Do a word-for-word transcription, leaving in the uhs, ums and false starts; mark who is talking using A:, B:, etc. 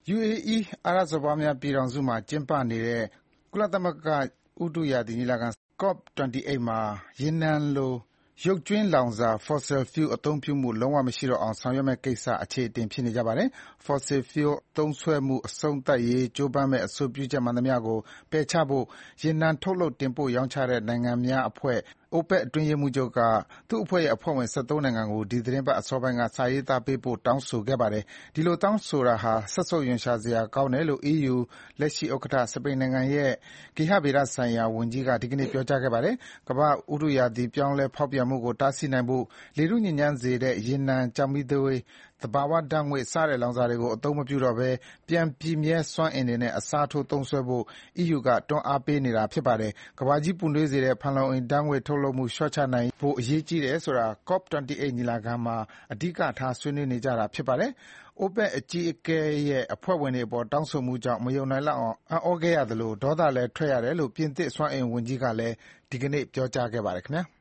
A: ယူအေအီး အာရပ်စော်ဘွားများပြည်ထောင်စုမှာကျင်းပနေတဲ့ကုလသမဂ္ဂဥတုရာသီညီလာခံ COP ၂၈ မှာ ရေနံလို ရုပ်ကြွင်းလောင်စာ Fossil Fuel အသုံးပြုမှု လုံးဝမရှိတော့အောင် ဆောင်ရွက်မယ့်ကိစ္စ အချေအတင်ဖြစ်နေကြပါတယ်။ Fossil Fuel သုံးစွဲမှုအဆုံးသတ်ရေးကြိုးပမ်းမယ့်အဆိုပြုချက်မှန်သမျှကိုပယ်ချဖို့ ရေနံထုတ်လုပ်တင်ပို့ရောင်းချတဲ့နိုင်ငံများအဖွဲ့ OPEC အတွင်းရေးမှူးချုပ်က သူ့အဖွဲ့ရဲ့အဖွဲ့ဝင် ၁၃ နိုင်ငံကို ဒီသီတင်းပတ်အစောပိုင်းက စာရေးသားပေးပို့တောင်းဆိုခဲ့ပါတယ်။ ဒီလိုတောင်းဆိုတာဟာ စက်ဆုပ်ရွံရှာစရာကောင်းတယ်လို့ အီးယူ လက်ရှိဥက္ကဋ္ဌ စပိန်နိုင်ငံရဲ့ ဂေဟဗေဒဆိုင်ရာဝန်ကြီးက ဒီကနေ့ ပြောကြားခဲ့ပါတယ်။ ကမ္ဘာ့ဥတုရာသီပြောင်းလဲဖေါက်ပြန်မှုကိုတားဆီးနိုင်ဖို့ လေထုညစ်ညမ်းစေတဲ့ ရေနံ၊ ကျောက်မီးသွေး၊ သဘာဝဓါတ်ငွေ့ စတဲ့လောင်စာတွေကို အသုံးမပြုတော့ဘဲ ပြန်ပြည့်မြဲစွမ်းအင်တွေနဲ့ အစားထိုးသုံးစွဲဖို့ အီးယူက တွန်းအားပေးနေတာဖြစ်ပါတယ်။ ကမ္ဘာကြီးပူနွေးစေတဲ့ ဖန်လုံအိမ်ဓါတ်ငွေ့ထုတ်လွှတ်မှုလျှော့ချနိုင်ဖို့အရေးကြီးတယ်ဆိုတာ COP ၂၈ ညီလာခံမှာ အဓိကထားဆွေးနွေးနေကြတာဖြစ်ပါတယ်။ OPEC အကြီးအကဲရဲ့ အဖွဲ့ဝင်တွေအပေါ်တောင်းဆိုမှုကြောင့် မယုံနိုင်လောက်အောင် အံ့သြခဲ့ရသလို ဒေါသလည်းထွက်ရတယ်လို့ ပြင်သစ်စွမ်းအင်ဝန်ကြီးကလည်း ဒီကနေ့ ပြောကြားခဲ့ပါတယ်ခင်ဗျာ။